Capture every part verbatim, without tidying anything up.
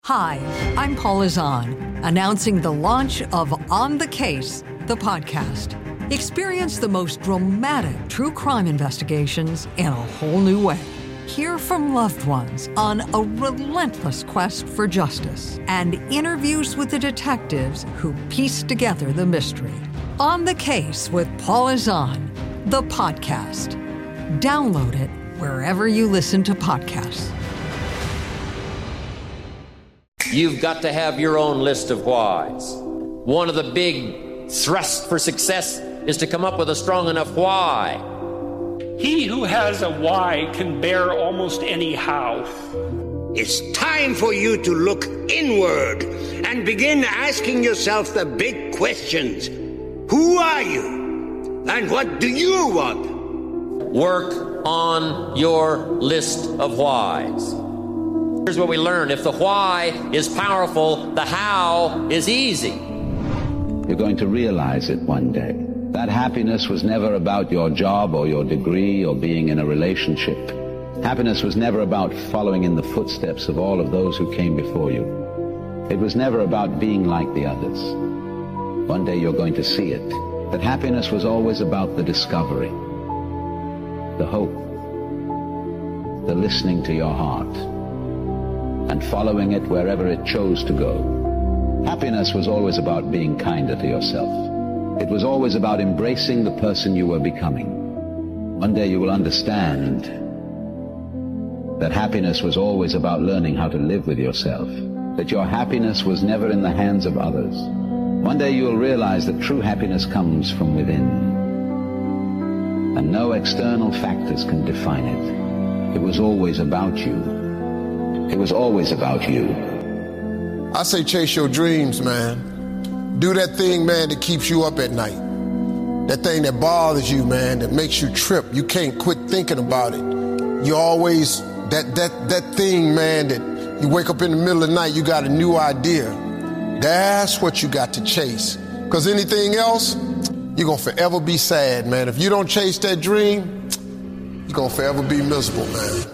Hi, I'm Paula Zahn, announcing the launch of On the Case, the podcast. Experience the most dramatic true crime investigations in a whole new way. Hear from loved ones on a relentless quest for justice and interviews with the detectives who piece together the mystery. On the Case with Paula Zahn, the podcast. Download it wherever you listen to podcasts. You've got to have your own list of whys. One of the big thrusts for success is to come up with a strong enough why. He who has a why can bear almost any how. It's time for you to look inward and begin asking yourself the big questions. Who are you? And what do you want? Work on your list of whys. Here's what we learn. If the why is powerful, the how is easy. You're going to realize it one day. That happiness was never about your job or your degree or being in a relationship. Happiness was never about following in the footsteps of all of those who came before you. It was never about being like the others. One day you're going to see it. That happiness was always about the discovery, the hope, the listening to your heart, and following it wherever it chose to go. Happiness was always about being kinder to yourself. It was always about embracing the person you were becoming. One day you will understand that happiness was always about learning how to live with yourself, that your happiness was never in the hands of others. One day you will realize that true happiness comes from within, and no external factors can define it. It was always about you. It was always about you. I say chase your dreams, man. Do that thing, man, that keeps you up at night. That thing that bothers you, man, that makes you trip. You can't quit thinking about it. You always, that that that thing, man, that you wake up in the middle of the night, you got a new idea. That's what you got to chase. Because anything else, you're going to forever be sad, man. If you don't chase that dream, you're going to forever be miserable, man.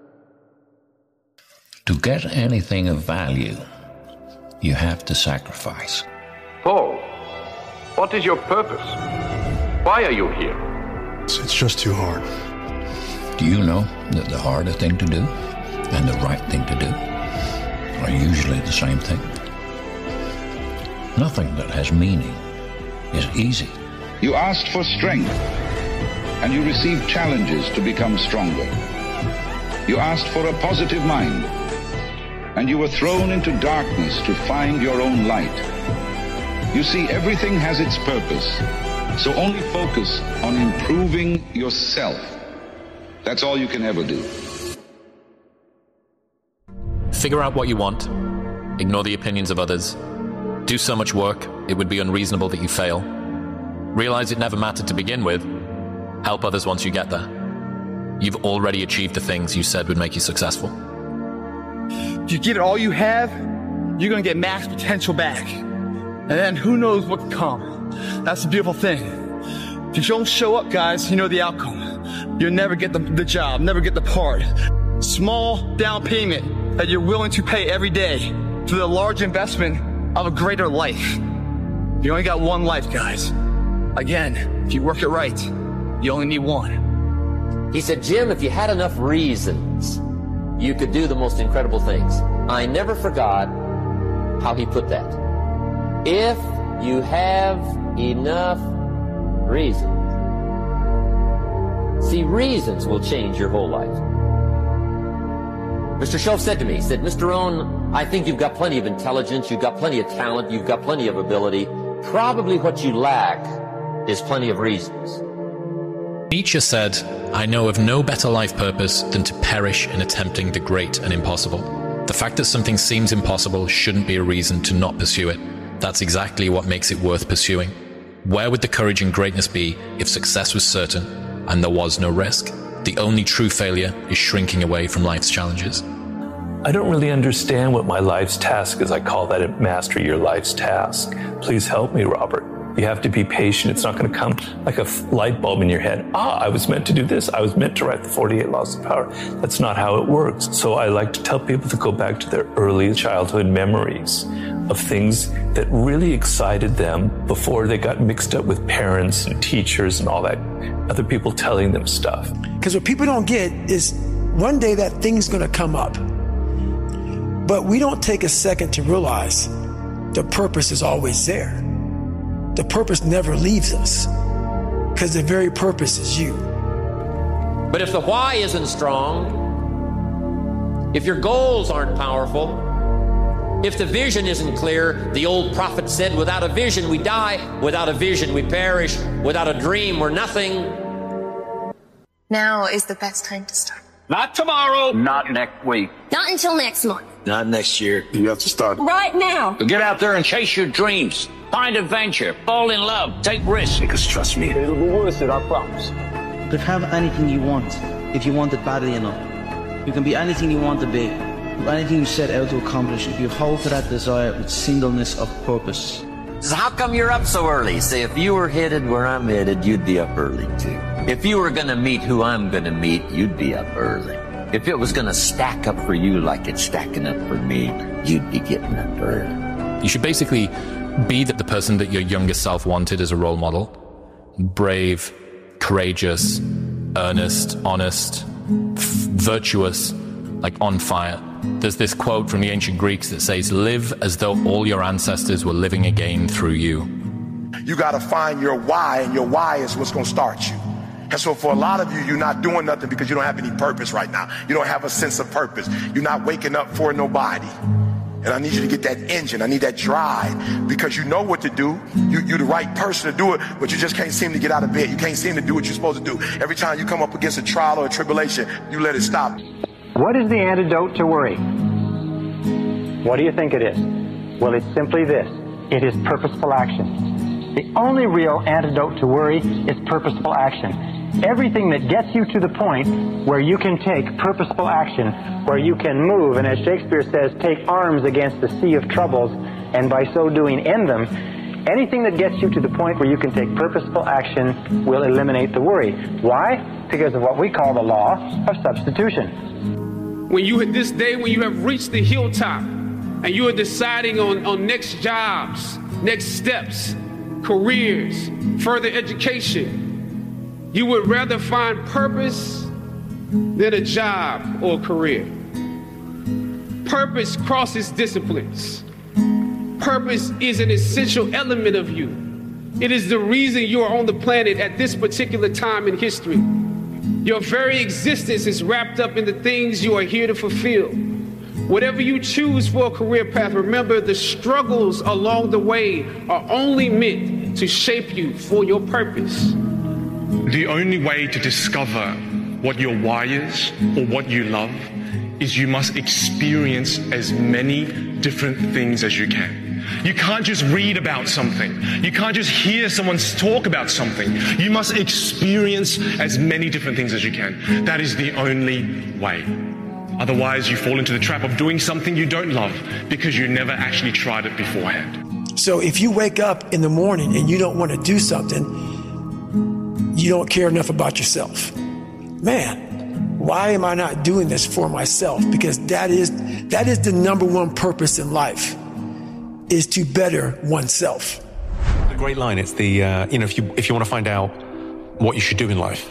To get anything of value, you have to sacrifice. Paul, what is your purpose? Why are you here? It's just too hard. Do you know that the harder thing to do and the right thing to do are usually the same thing? Nothing that has meaning is easy. You asked for strength, and you received challenges to become stronger. You asked for a positive mind, and you were thrown into darkness to find your own light. You see, everything has its purpose, so only focus on improving yourself. That's all you can ever do. Figure out what you want. Ignore the opinions of others. Do so much work, it would be unreasonable that you fail. Realize it never mattered to begin with. Help others once you get there. You've already achieved the things you said would make you successful. If you get all you have, you're going to get max potential back. And then who knows what can come. That's the beautiful thing. If you don't show up, guys, you know the outcome. You'll never get the, the job, never get the part. Small down payment that you're willing to pay every day for the large investment of a greater life. You only got one life, guys. Again, if you work it right, you only need one. He said, Jim, if you had enough reasons, you could do the most incredible things. I never forgot how he put that. If you have enough reasons. See, reasons will change your whole life. Mister Shoaff said to me, he said, Mister Rohn, I think you've got plenty of intelligence, you've got plenty of talent, you've got plenty of ability. Probably what you lack is plenty of reasons. Nietzsche said, I know of no better life purpose than to perish in attempting the great and impossible. The fact that something seems impossible shouldn't be a reason to not pursue it. That's exactly what makes it worth pursuing. Where would the courage and greatness be if success was certain and there was no risk? The only true failure is shrinking away from life's challenges. I don't really understand what my life's task is. I call that master your life's task. Please help me, Robert. You have to be patient. It's not going to come like a light bulb in your head. Ah, I was meant to do this. I was meant to write the forty-eight Laws of Power. That's not how it works. So I like to tell people to go back to their early childhood memories of things that really excited them before they got mixed up with parents and teachers and all that, other people telling them stuff. Because what people don't get is one day that thing's going to come up. But we don't take a second to realize the purpose is always there. The purpose never leaves us because the very purpose is you. But if the why isn't strong, if your goals aren't powerful, if the vision isn't clear, the old prophet said, without a vision we die, without a vision we perish, without a dream we're nothing. Now is the best time to start. Not tomorrow. Not next week. Not until next month. Not next year. You have to start right now. Get out there and chase your dreams. Find adventure. Fall in love. Take risks. Because trust me, it'll be worth it, I promise. You can have anything you want if you want it badly enough. You can be anything you want to be. Anything you set out to accomplish, if you hold to that desire with singleness of purpose. So how come you're up so early? Say, if you were headed where I'm headed, you'd be up early too. If you were going to meet who I'm going to meet, you'd be up early. If it was going to stack up for you like it's stacking up for me, you'd be getting up early. You should basically be the, the person that your younger self wanted as a role model. Brave, courageous, earnest, honest, f- virtuous, like on fire. There's this quote from the ancient Greeks that says, live as though all your ancestors were living again through you. You got to find your why, and your why is what's going to start you. And so for a lot of you, you're not doing nothing because you don't have any purpose right now. You don't have a sense of purpose. You're not waking up for nobody. And I need you to get that engine. I need that drive because you know what to do. You, you're the right person to do it, but you just can't seem to get out of bed. You can't seem to do what you're supposed to do. Every time you come up against a trial or a tribulation, you let it stop. What is the antidote to worry? What do you think it is? Well, it's simply this. It is purposeful action. The only real antidote to worry is purposeful action. Everything that gets you to the point where you can take purposeful action, where you can move, and as Shakespeare says, take arms against the sea of troubles, and by so doing end them, anything that gets you to the point where you can take purposeful action will eliminate the worry. Why? Because of what we call the law of substitution. When you at this day, when you have reached the hilltop and you are deciding on, on next jobs, next steps, careers, further education, you would rather find purpose than a job or a career. Purpose crosses disciplines. Purpose is an essential element of you. It is the reason you are on the planet at this particular time in history. Your very existence is wrapped up in the things you are here to fulfill. Whatever you choose for a career path, remember the struggles along the way are only meant to shape you for your purpose. The only way to discover what your why is or what you love is you must experience as many different things as you can. You can't just read about something. You can't just hear someone talk about something. You must experience as many different things as you can. That is the only way. Otherwise, you fall into the trap of doing something you don't love because you never actually tried it beforehand. So if you wake up in the morning and you don't want to do something, you don't care enough about yourself. Man, why am I not doing this for myself? Because that is that is the number one purpose in life, is to better oneself. A great line. It's the, uh, you know, if you, if you want to find out what you should do in life,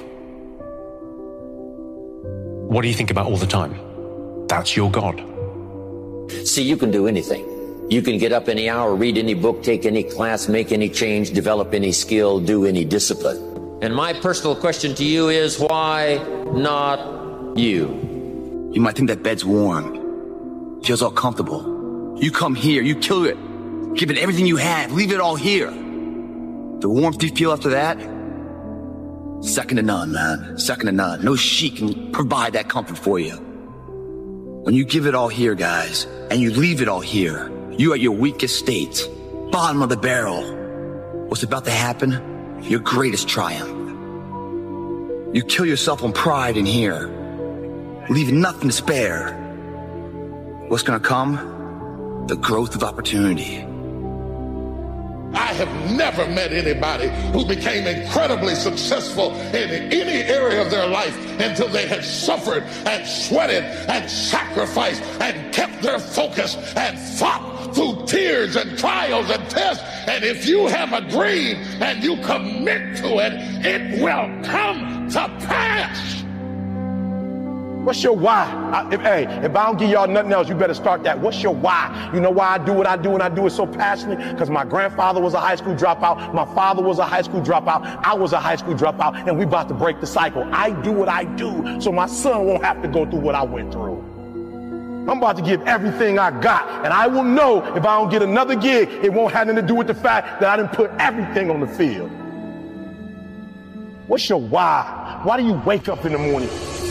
what do you think about all the time? That's your God. See, you can do anything. You can get up any hour, read any book, take any class, make any change, develop any skill, do any discipline. And my personal question to you is, why not you? You might think that bed's warm, feels all comfortable. You come here, you kill it, give it everything you have, leave it all here. The warmth you feel after that, second to none, man, second to none. No sheet can provide that comfort for you. When you give it all here, guys, and you leave it all here, you at your weakest state, bottom of the barrel. What's about to happen? Your greatest triumph. You kill yourself on pride in here, leave nothing to spare. What's gonna come? The growth of opportunity. I have never met anybody who became incredibly successful in any area of their life until they had suffered and sweated and sacrificed and kept their focus and fought through tears and trials and tests. And if you have a dream and you commit to it, it will come to pass. What's your why? I, if, hey, if I don't give y'all nothing else, you better start that. What's your why? You know why I do what I do and I do it so passionately? Because my grandfather was a high school dropout. My father was a high school dropout. I was a high school dropout. And we about to break the cycle. I do what I do so my son won't have to go through what I went through. I'm about to give everything I got. And I will know if I don't get another gig, it won't have anything to do with the fact that I didn't put everything on the field. What's your why? Why do you wake up in the morning?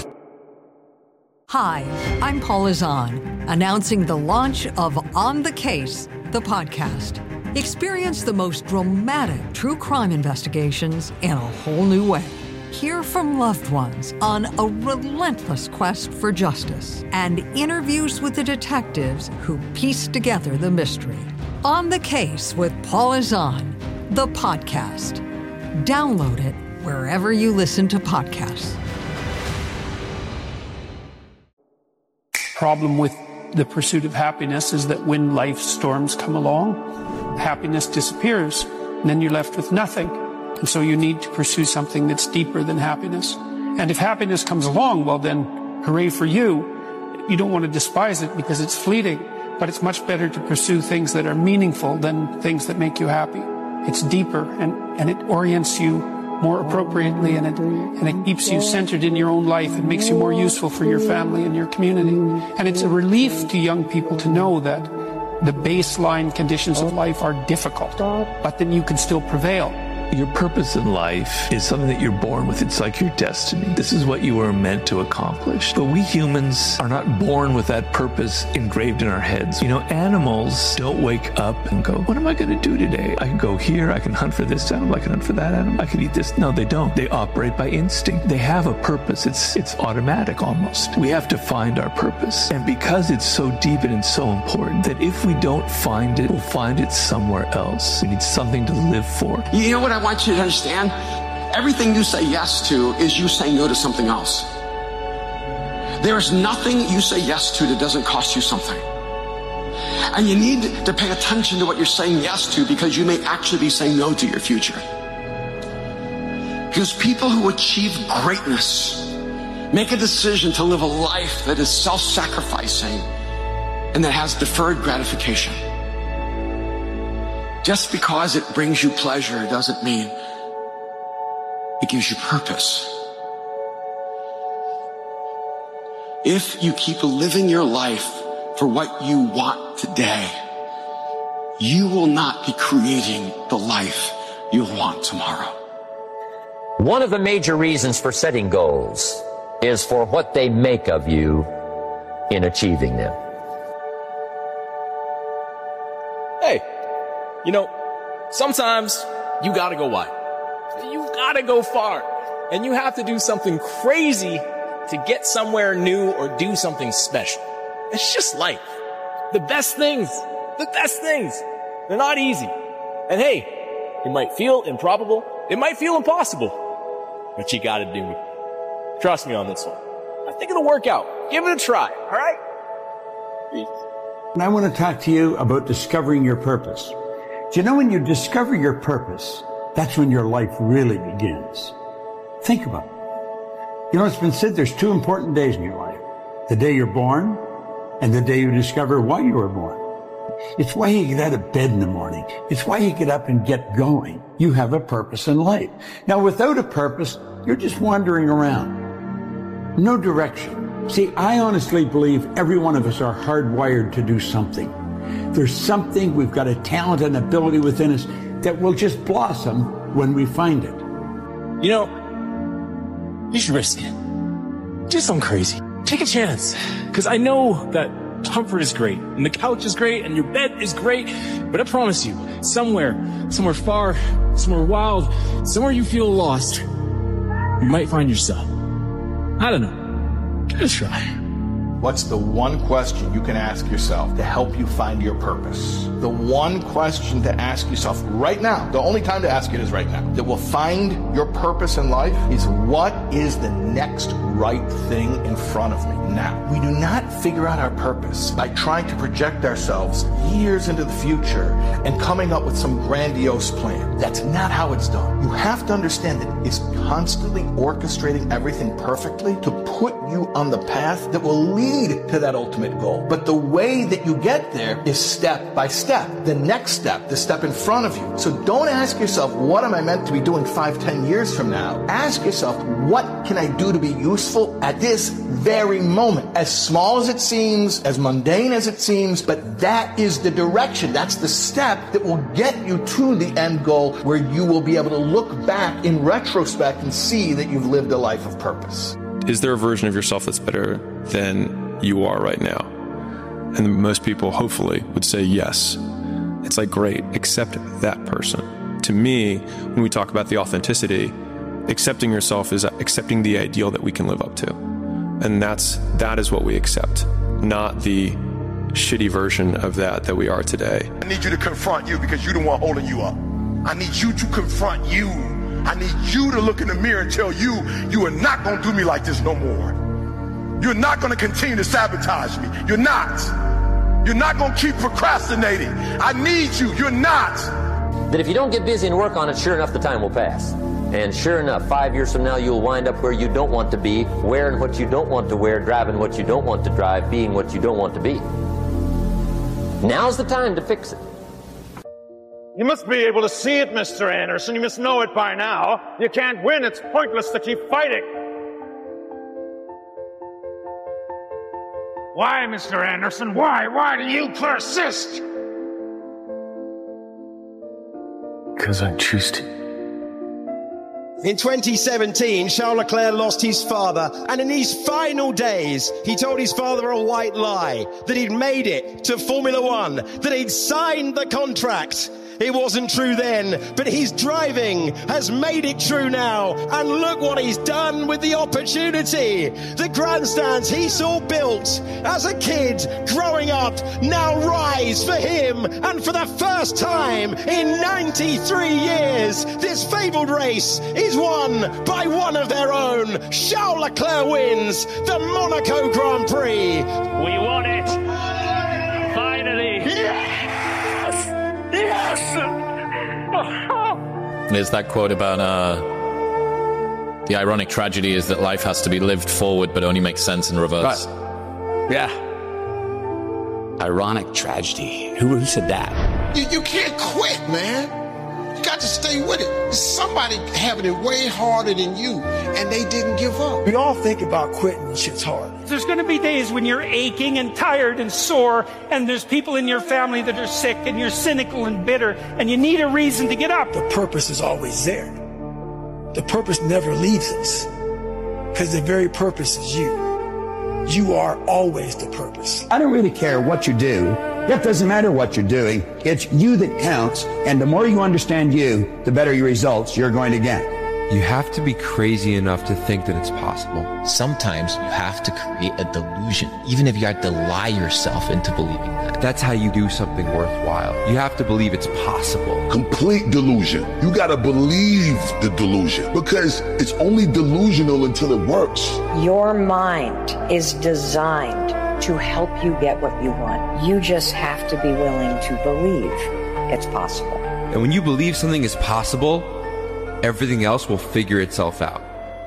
Hi, I'm Paula Zahn, announcing the launch of On the Case, the podcast. Experience the most dramatic true crime investigations in a whole new way. Hear from loved ones on a relentless quest for justice and interviews with the detectives who piece together the mystery. On the Case with Paula Zahn, the podcast. Download it wherever you listen to podcasts. Problem with the pursuit of happiness is that when life's storms come along, happiness disappears, and then you're left with nothing. And so you need to pursue something that's deeper than happiness. And if happiness comes along, well then, hooray for you. You don't want to despise it because it's fleeting, but it's much better to pursue things that are meaningful than things that make you happy. It's deeper, and, and it orients you more appropriately, and it, and it keeps you centered in your own life. It makes you more useful for your family and your community. And it's a relief to young people to know that the baseline conditions of life are difficult, but then you can still prevail. Your purpose in life is something that you're born with. It's like your destiny. This is what you were meant to accomplish. But we humans are not born with that purpose engraved in our heads. You know, animals don't wake up and go, what am I going to do today? I can go here. I can hunt for this animal. I can hunt for that animal. I can eat this. No, they don't. They operate by instinct. They have a purpose. It's, it's automatic almost. We have to find our purpose. And because it's so deep and it's so important that if we don't find it, we'll find it somewhere else. We need something to live for. You know what I want you to understand? Everything you say yes to is you saying no to something else. There is nothing you say yes to that doesn't cost you something. And you need to pay attention to what you're saying yes to, because you may actually be saying no to your future. Because people who achieve greatness make a decision to live a life that is self-sacrificing and that has deferred gratification. Just because it brings you pleasure doesn't mean it gives you purpose. If you keep living your life for what you want today, you will not be creating the life you'll want tomorrow. One of the major reasons for setting goals is for what they make of you in achieving them. Hey. You know, sometimes you gotta go wide. You gotta go far. And you have to do something crazy to get somewhere new or do something special. It's just life. The best things, the best things, they're not easy. And hey, it might feel improbable. It might feel impossible. But you gotta do it. Trust me on this one. I think it'll work out. Give it a try, all right? Peace. And I want to talk to you about discovering your purpose. Do you know, when you discover your purpose, that's when your life really begins. Think about it. You know, it's been said there's two important days in your life. The day you're born and the day you discover why you were born. It's why you get out of bed in the morning. It's why you get up and get going. You have a purpose in life. Now, without a purpose, you're just wandering around. No direction. See, I honestly believe every one of us are hardwired to do something. There's something, we've got a talent and ability within us that will just blossom when we find it. You know, you should risk it. Do something crazy. Take a chance. Because I know that comfort is great, and the couch is great, and your bed is great, but I promise you, somewhere, somewhere far, somewhere wild, somewhere you feel lost, you might find yourself. I don't know. Give it a try. What's the one question you can ask yourself to help you find your purpose? The one question to ask yourself right now, the only time to ask it is right now, that will find your purpose in life is, what is the next right thing in front of me now? We do not figure out our purpose by trying to project ourselves years into the future and coming up with some grandiose plan. That's not how it's done. You have to understand that it's constantly orchestrating everything perfectly to put you on the path that will lead to that ultimate goal. But the way that you get there is step by step. The next step, the step in front of you. So don't ask yourself, what am I meant to be doing five, ten years from now? Ask yourself, what can I do to be useful at this very moment? As small as it seems, as mundane as it seems, but that is the direction. That's the step that will get you to the end goal, where you will be able to look back in retrospect and see that you've lived a life of purpose. Is there a version of yourself that's better than you are right now? And most people, hopefully, would say yes. It's like, great, accept that person. To me, when we talk about the authenticity, accepting yourself is accepting the ideal that we can live up to. And that's, that is what we accept, not the shitty version of that that we are today. I need you to confront you, because you're the one holding you up. I need you to confront you. I need you to look in the mirror and tell you, you are not going to do me like this no more. You're not going to continue to sabotage me. You're not. You're not going to keep procrastinating. I need you. You're not. That if you don't get busy and work on it, sure enough, the time will pass. And sure enough, five years from now, you'll wind up where you don't want to be, wearing what you don't want to wear, driving what you don't want to drive, being what you don't want to be. Now's the time to fix it. You must be able to see it, Mister Anderson. You must know it by now. You can't win. It's pointless to keep fighting. Why, Mister Anderson? Why? Why do you persist? Because I choose to. In twenty seventeen, Charles Leclerc lost his father, and in his final days, he told his father a white lie, that he'd made it to Formula One, that he'd signed the contract. It wasn't true then, but his driving has made it true now. And look what he's done with the opportunity. The grandstands he saw built as a kid growing up now rise for him. And for the first time in ninety-three years, this fabled race is won by one of their own. Charles Leclerc wins the Monaco Grand Prix. We won it. Finally. Yes! Yes! There's that quote about uh, the ironic tragedy is that life has to be lived forward but only makes sense in reverse. Right. Yeah. Ironic tragedy. Who, who said that? You, you can't quit, man. You got to stay with it. There's somebody having it way harder than you, and they didn't give up. We all think about quitting and shit's hard. There's going to be days when you're aching and tired and sore, and there's people in your family that are sick, and you're cynical and bitter, and you need a reason to get up. The purpose is always there. The purpose never leaves us, because the very purpose is you. You are always the purpose. I don't really care what you do. It doesn't matter what you're doing. It's you that counts, and the more you understand you, the better your results you're going to get. You have to be crazy enough to think that it's possible. Sometimes you have to create a delusion, even if you have to lie yourself into believing that. That's how you do something worthwhile. You have to believe it's possible. Complete delusion. You gotta believe the delusion, because it's only delusional until it works. Your mind is designed to help you get what you want. You just have to be willing to believe it's possible. And when you believe something is possible, everything else will figure itself out.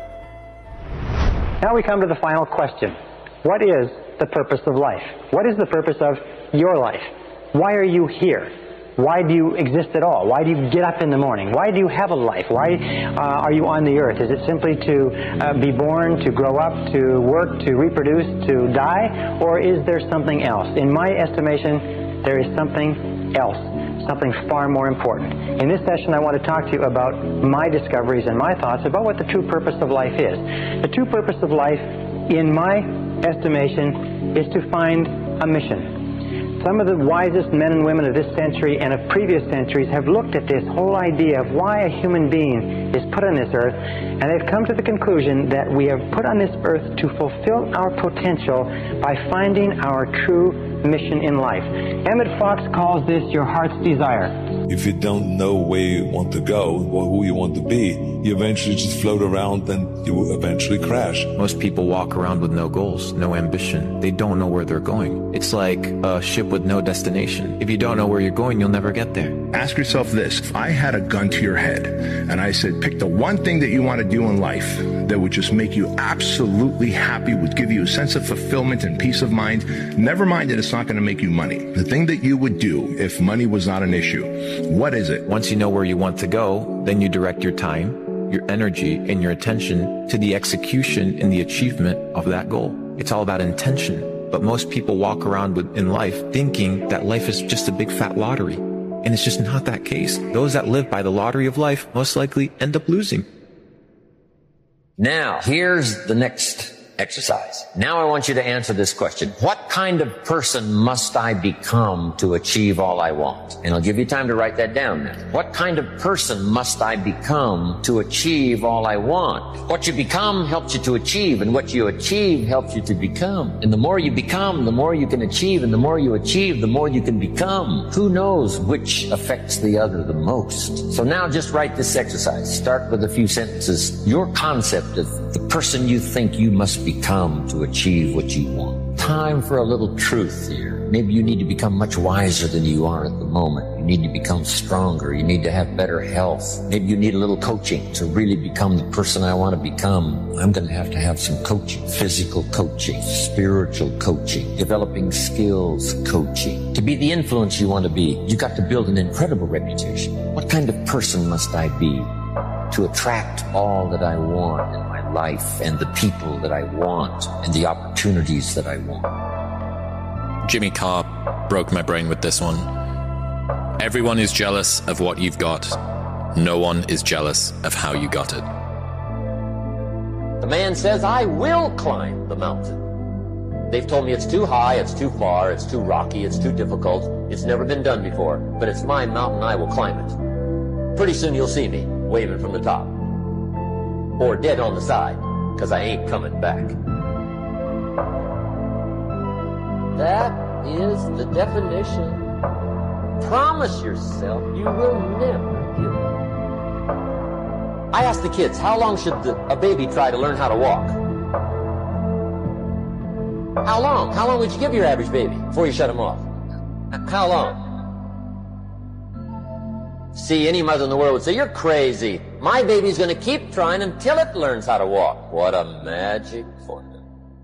Now we come to the final question. What is the purpose of life? What is the purpose of your life? Why are you here? Why do you exist at all? Why do you get up in the morning? Why do you have a life? Why uh, are you on the earth? Is it simply to uh, be born, to grow up, to work, to reproduce, to die? Or is there something else? In my estimation, there is something else. Something far more important. In this session, I want to talk to you about my discoveries and my thoughts about what the true purpose of life is. The true purpose of life, in my estimation, is to find a mission. Some of the wisest men and women of this century and of previous centuries have looked at this whole idea of why a human being is put on this earth, and they've come to the conclusion that we are put on this earth to fulfill our potential by finding our true mission in life. Emmett Fox calls this your heart's desire. If you don't know where you want to go or who you want to be, you eventually just float around and you will eventually crash. Most people walk around with no goals, no ambition. They don't know where they're going. It's like a ship with no destination. If you don't know where you're going, you'll never get there. Ask yourself this. If I had a gun to your head and I said, pick the one thing that you want to do in life that would just make you absolutely happy, would give you a sense of fulfillment and peace of mind, never mind that it's not going to make you money. The thing that you would do if money was not an issue, what is it? Once you know where you want to go, then you direct your time, your energy, and your attention to the execution and the achievement of that goal. It's all about intention. But most people walk around with, in life thinking that life is just a big fat lottery. And it's just not that case. Those that live by the lottery of life most likely end up losing. Now, here's the next exercise. Now I want you to answer this question. What kind of person must I become to achieve all I want? And I'll give you time to write that down now. What kind of person must I become to achieve all I want? What you become helps you to achieve, and what you achieve helps you to become. And the more you become, the more you can achieve, and the more you achieve, the more you can become. Who knows which affects the other the most? So now just write this exercise. Start with a few sentences. Your concept of the person you think you must become to achieve what you want. Time for a little truth here. Maybe you need to become much wiser than you are at the moment. You need to become stronger. You need to have better health. Maybe you need a little coaching to really become the person I want to become. I'm going to have to have some coaching. Physical coaching, spiritual coaching, developing skills coaching. To be the influence you want to be, you got to build an incredible reputation. What kind of person must I be to attract all that I want in my life and the people that I want and the opportunities that I want? Jimmy Carr broke my brain with this one. Everyone is jealous of what you've got. No one is jealous of how you got it. The man says, I will climb the mountain. They've told me it's too high, it's too far, it's too rocky, it's too difficult. It's never been done before, but it's my mountain, I will climb it. Pretty soon you'll see me waving from the top. Or dead on the side, because I ain't coming back. That is the definition. Promise yourself you will never give up. I ask the kids, how long should the, a baby try to learn how to walk? How long? How long would you give your average baby before you shut him off? How long? See, any mother in the world would say, you're crazy. My baby's going to keep trying until it learns how to walk. What a magic formula.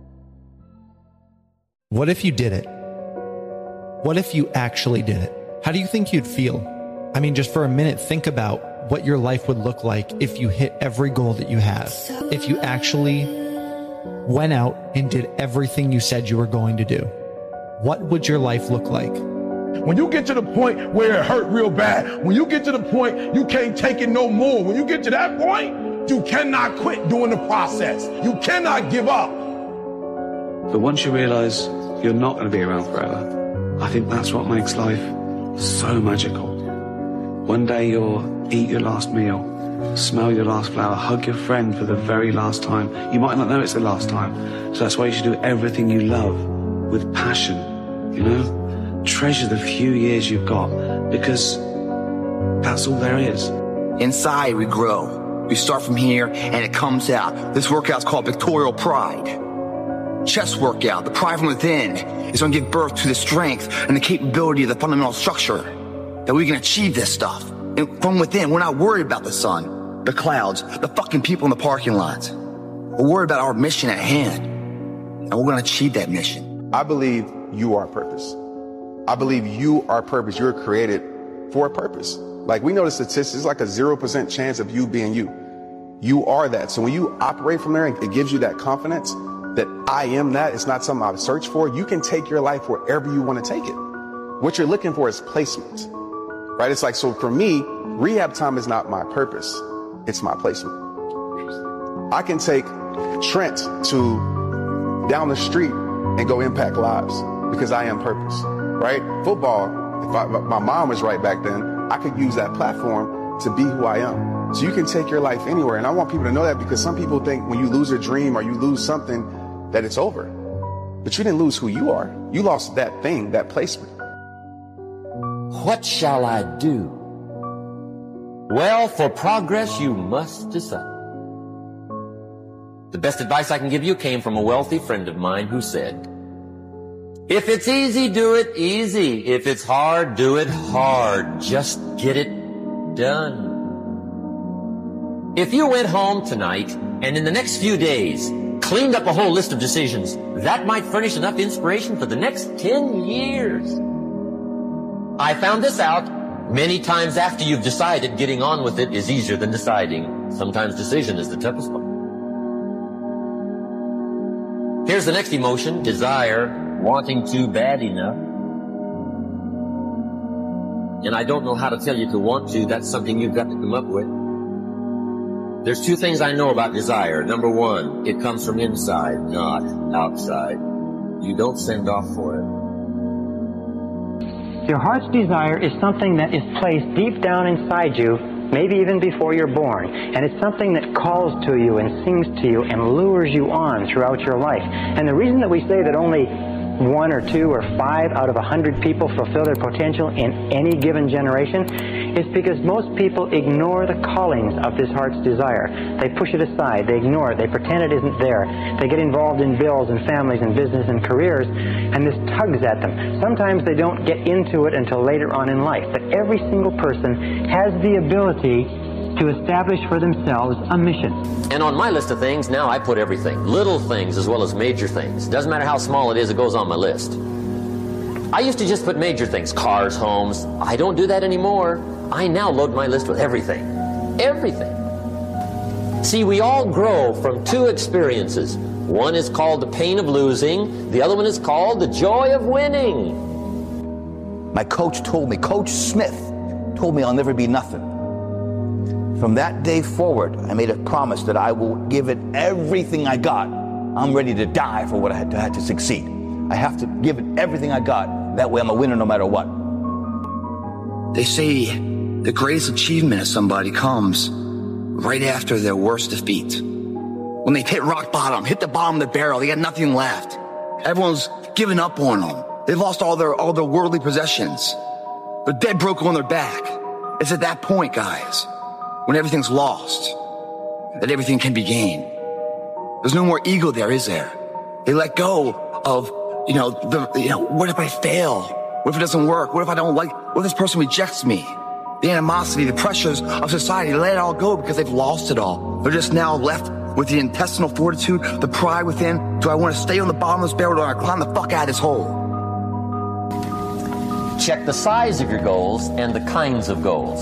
What if you did it? What if you actually did it? How do you think you'd feel? I mean, just for a minute, think about what your life would look like if you hit every goal that you have. If you actually went out and did everything you said you were going to do. What would your life look like? When you get to the point where it hurt real bad, when you get to the point you can't take it no more, when you get to that point, you cannot quit doing the process. You cannot give up. But once you realize you're not going to be around forever, I think that's what makes life so magical. One day you'll eat your last meal, smell your last flower, hug your friend for the very last time. You might not know it's the last time. So that's why you should do everything you love with passion, you know? Treasure the few years you've got, because that's all there is. Inside we grow. We start from here and it comes out. This workout's called Pictorial Pride. Chest workout, the pride from within, is going to give birth to the strength and the capability of the fundamental structure that we can achieve this stuff. And from within, we're not worried about the sun, the clouds, the fucking people in the parking lots. We're worried about our mission at hand, and we're going to achieve that mission. I believe you are purpose. I believe you are purpose. You're created for a purpose. Like, we know the statistics, it's like a zero percent chance of you being you. You are that. So when you operate from there, it gives you that confidence that I am that. It's not something I've searched for. You can take your life wherever you want to take it. What you're looking for is placement, right? It's like, so for me, rehab time is not my purpose. It's my placement. I can take Trent to down the street and go impact lives because I am purpose. right? Football, if I, my mom was right back then, I could use that platform to be who I am. So you can take your life anywhere. And I want people to know that, because some people think when you lose a dream or you lose something that it's over. But you didn't lose who you are. You lost that thing, that placement. What shall I do? Well, for progress, you must decide. The best advice I can give you came from a wealthy friend of mine who said, if it's easy, do it easy. If it's hard, do it hard. Just get it done. If you went home tonight and in the next few days cleaned up a whole list of decisions, that might furnish enough inspiration for the next ten years. I found this out many times after you've decided. Getting on with it is easier than deciding. Sometimes decision is the toughest part. Here's the next emotion, desire. Wanting to bad enough. And I don't know how to tell you to want to. That's something you've got to come up with. There's two things I know about desire. Number one, it comes from inside, not outside. You don't send off for it. Your heart's desire is something that is placed deep down inside you, maybe even before you're born. And it's something that calls to you and sings to you and lures you on throughout your life. And the reason that we say that only one or two or five out of a hundred people fulfill their potential in any given generation is because most people ignore the callings of this heart's desire. They push it aside, they ignore it, they pretend it isn't there. They get involved in bills and families and business and careers, and this tugs at them. Sometimes they don't get into it until later on in life, but every single person has the ability to establish for themselves a mission. And on my list of things, now I put everything. Little things as well as major things. Doesn't matter how small it is, it goes on my list. I used to just put major things, cars, homes. I don't do that anymore. I now load my list with everything. Everything. See, we all grow from two experiences. One is called the pain of losing. The other one is called the joy of winning. My coach told me, Coach Smith told me I'll never be nothing. From that day forward, I made a promise that I will give it everything I got. I'm ready to die for what I had to, had to succeed. I have to give it everything I got. That way I'm a winner no matter what. They say the greatest achievement of somebody comes right after their worst defeat. When they've hit rock bottom, hit the bottom of the barrel, they got nothing left. Everyone's given up on them. They've lost all their, all their worldly possessions. They're dead broke on their back. It's at that point, guys, when everything's lost, that everything can be gained. There's no more ego there, is there? They let go of, you know, the, you know, what if I fail? What if it doesn't work? What if I don't like, what if this person rejects me? The animosity, the pressures of society, they let it all go because they've lost it all. They're just now left with the intestinal fortitude, the pride within. Do I want to stay on the bottom of this barrel, or do I climb the fuck out of this hole? Check the size of your goals and the kinds of goals.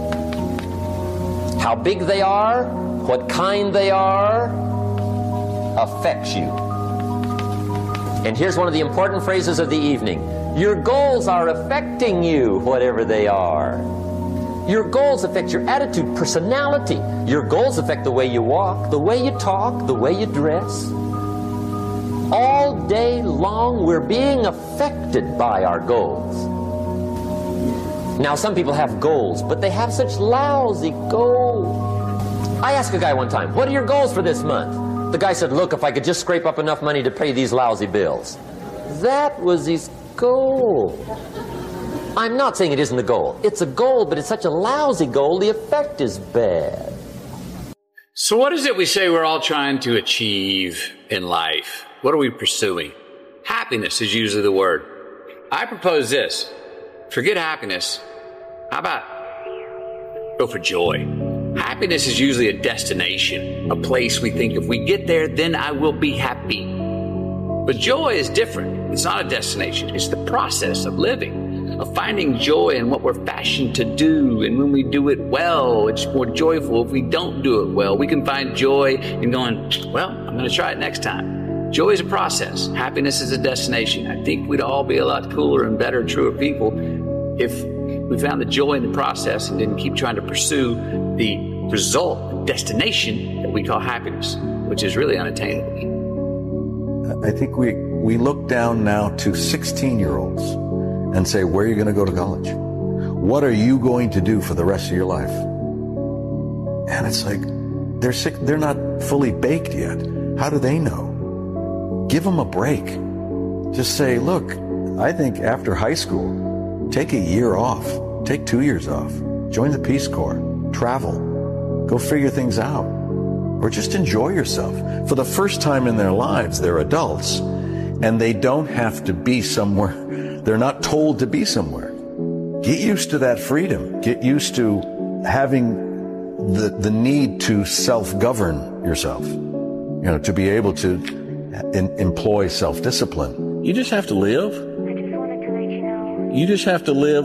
How big they are, what kind they are, affects you. And here's one of the important phrases of the evening. Your goals are affecting you, whatever they are. Your goals affect your attitude, personality. Your goals affect the way you walk, the way you talk, the way you dress. All day long, we're being affected by our goals. Now, some people have goals, but they have such lousy goals. I asked a guy one time, what are your goals for this month? The guy said, look, if I could just scrape up enough money to pay these lousy bills. That was his goal. I'm not saying it isn't a goal. It's a goal, but it's such a lousy goal, the effect is bad. So what is it we say we're all trying to achieve in life? What are we pursuing? Happiness is usually the word. I propose this. Forget happiness. How about go for joy? Happiness is usually a destination, a place we think if we get there, then I will be happy. But joy is different. It's not a destination. It's the process of living, of finding joy in what we're fashioned to do. And when we do it well, it's more joyful. If we don't do it well, we can find joy in going, well, I'm going to try it next time. Joy is a process. Happiness is a destination. I think we'd all be a lot cooler and better, truer people if we found the joy in the process and didn't keep trying to pursue the result, the destination that we call happiness, which is really unattainable. I think we, we look down now to sixteen-year-olds and say, where are you going to go to college? What are you going to do for the rest of your life? And it's like, they're sick, they're not fully baked yet. How do they know? Give them a break. Just say, look, I think after high school, take a year off, take two years off, join the Peace Corps, travel, go figure things out, or just enjoy yourself. For the first time in their lives, they're adults, and they don't have to be somewhere. They're not told to be somewhere. Get used to that freedom. Get used to having the, the need to self-govern yourself, you know, to be able to in, employ self-discipline. You just have to live. You just have to live.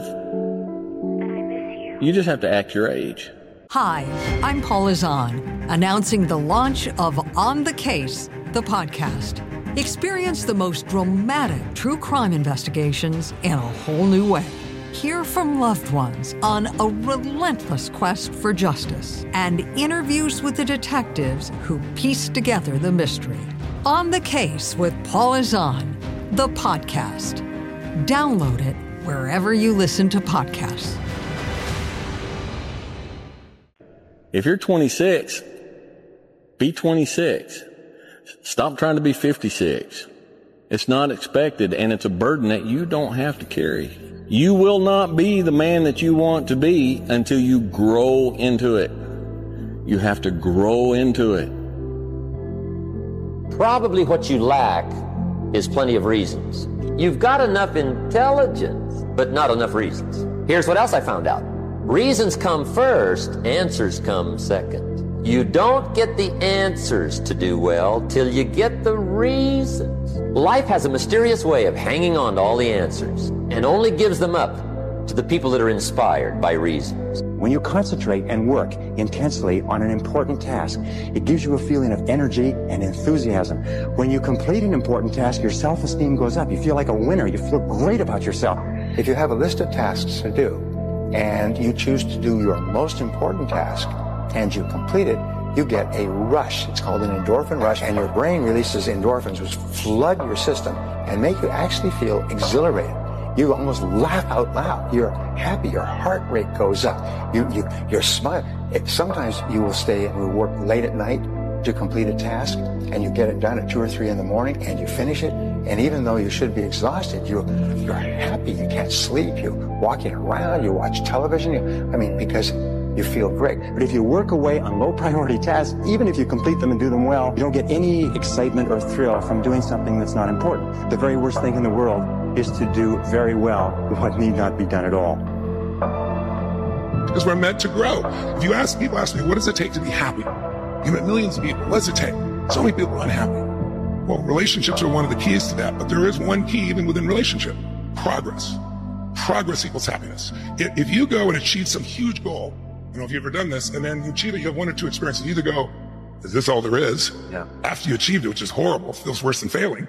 You just have to act your age. Hi, I'm Paula Zahn, announcing the launch of On the Case, the podcast. Experience the most dramatic true crime investigations in a whole new way. Hear from loved ones on a relentless quest for justice and interviews with the detectives who piece together the mystery. On the Case with Paula Zahn, the podcast. Download it wherever you listen to podcasts. If you're twenty-six, be twenty-six. Stop trying to be fifty-six. It's not expected, and it's a burden that you don't have to carry. You will not be the man that you want to be until you grow into it. You have to grow into it. Probably what you lack is plenty of reasons. You've got enough intelligence, but not enough reasons. Here's what else I found out. Reasons come first, answers come second. You don't get the answers to do well till you get the reasons. Life has a mysterious way of hanging on to all the answers and only gives them up to the people that are inspired by reasons. When you concentrate and work intensely on an important task, it gives you a feeling of energy and enthusiasm. When you complete an important task, your self-esteem goes up. You feel like a winner. You feel great about yourself. If you have a list of tasks to do, and you choose to do your most important task, and you complete it, you get a rush. It's called an endorphin rush, and your brain releases endorphins, which flood your system and make you actually feel exhilarated. You almost laugh out loud. You're happy. Your heart rate goes up. You, you, you're smiling. It, sometimes you will stay and will work late at night to complete a task, and you get it done at two or three in the morning, and you finish it. And even though you should be exhausted, you, you're happy. You can't sleep. You're walking around. You watch television. You, I mean, because you feel great. But if you work away on low priority tasks, even if you complete them and do them well, you don't get any excitement or thrill from doing something that's not important. The very worst thing in the world is to do very well what need not be done at all. Because we're meant to grow. If you ask people, ask me, what does it take to be happy? You met millions of people. What does it take? So many people are unhappy. Well, relationships are one of the keys to that, but there is one key even within relationship: progress. Progress equals happiness. If, if you go and achieve some huge goal, I don't know if you've ever done this, and then you achieve it, you have one or two experiences. You either go, is this all there is? Yeah. After you achieved it, which is horrible, feels worse than failing.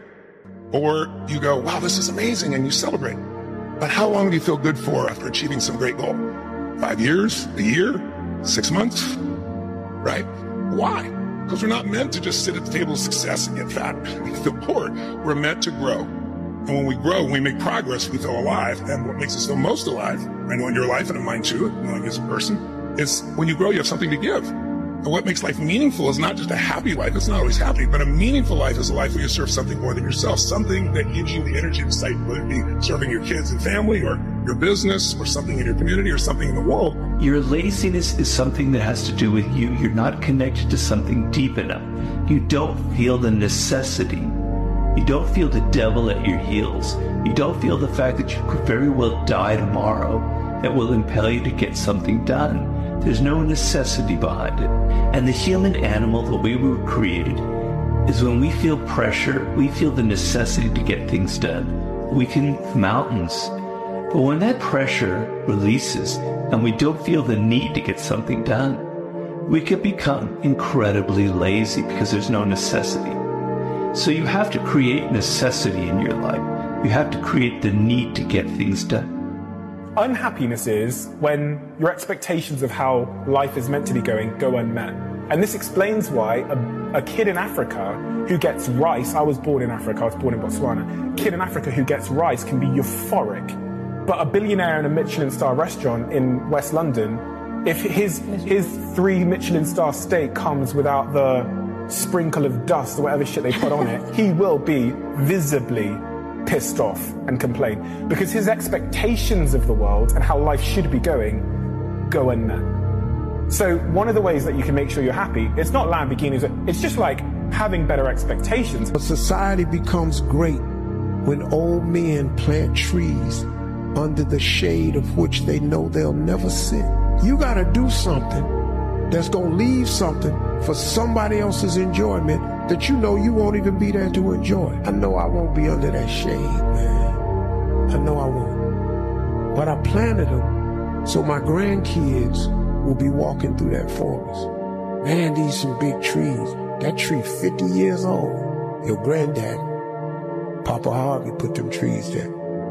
Or you go, wow, this is amazing, and you celebrate. But how long do you feel good for after achieving some great goal? Five years? A year? Six months? Right? Why? Because we're not meant to just sit at the table of success and get fat and feel bored. We're meant to grow. And when we grow, when we make progress, we feel alive. And what makes us feel most alive, I know in your life and in mine too, knowing you as a person, is when you grow, you have something to give. And what makes life meaningful is not just a happy life. It's not always happy, but a meaningful life is a life where you serve something more than yourself, something that gives you the energy and excitement, whether it be serving your kids and family or your business or something in your community or something in the world. Your laziness is something that has to do with you. You're not connected to something deep enough. You don't feel the necessity. You don't feel the devil at your heels. You don't feel the fact that you could very well die tomorrow that will impel you to get something done. There's no necessity behind it. And the human animal, the way we were created, is when we feel pressure, we feel the necessity to get things done. We can move mountains. But when that pressure releases and we don't feel the need to get something done, we can become incredibly lazy because there's no necessity. So you have to create necessity in your life. You have to create the need to get things done. Unhappiness is when your expectations of how life is meant to be going go unmet. And this explains why a, a kid in Africa who gets rice, I was born in Africa, I was born in Botswana, a kid in Africa who gets rice can be euphoric But a billionaire in a Michelin star restaurant in West London, if his his three Michelin star steak comes without the sprinkle of dust or whatever shit they put on it, he will be visibly pissed off and complain. Because his expectations of the world and how life should be going go unmet. So one of the ways that you can make sure you're happy, it's not Lamborghinis, it's just like having better expectations. A society becomes great when old men plant trees under the shade of which they know they'll never sit. You gotta do something that's gonna leave something for somebody else's enjoyment that you know you won't even be there to enjoy. I know I won't be under that shade, man. I know I won't. But I planted them so my grandkids will be walking through that forest. Man, these some big trees. That tree fifty years old. Your granddad, Papa Harvey, put them trees there.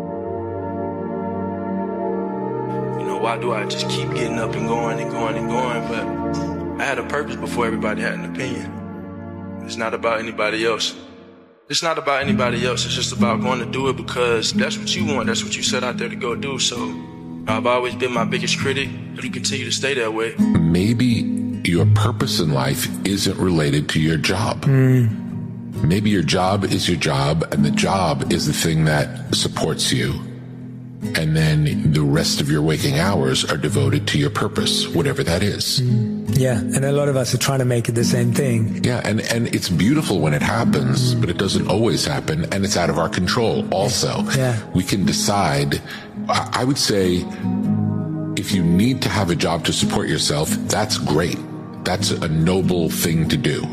You know, why do I just keep getting up and going and going and going? But I had a purpose before everybody had an opinion. It's not about anybody else. It's not about anybody else. It's just about going to do it because that's what you want. That's what you set out there to go do. So I've always been my biggest critic, and you continue to stay that way. Maybe your purpose in life isn't related to your job. Mm. Maybe your job is your job, and the job is the thing that supports you. And then the rest of your waking hours are devoted to your purpose, whatever that is. Mm. Yeah, and a lot of us are trying to make it the same thing. Yeah, and, and it's beautiful when it happens, but it doesn't always happen, and it's out of our control also. Yeah. We can decide, I would say, if you need to have a job to support yourself, that's great. That's a noble thing to do.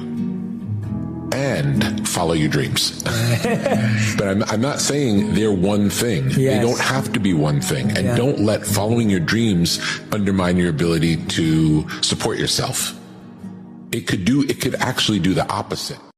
And follow your dreams. But I'm, I'm not saying they're one thing. Yes. They don't have to be one thing. And yeah. don't let following your dreams undermine your ability to support yourself. It could do, it could actually do the opposite.